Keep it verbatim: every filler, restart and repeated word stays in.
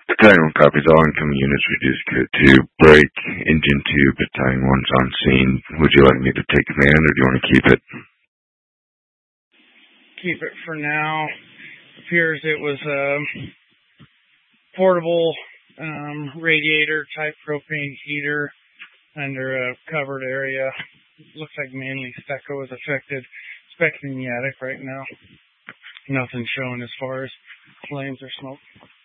Battalion one copies. All incoming units reduced to break. Engine two, Battalion one's on scene. Would you like me to take command, or do you want to keep it? Keep it for now. Appears it was a portable um, radiator type propane heater under a covered area. Looks like mainly Stecco was affected. Inspecting the attic right now. Nothing showing as far as flames or smoke.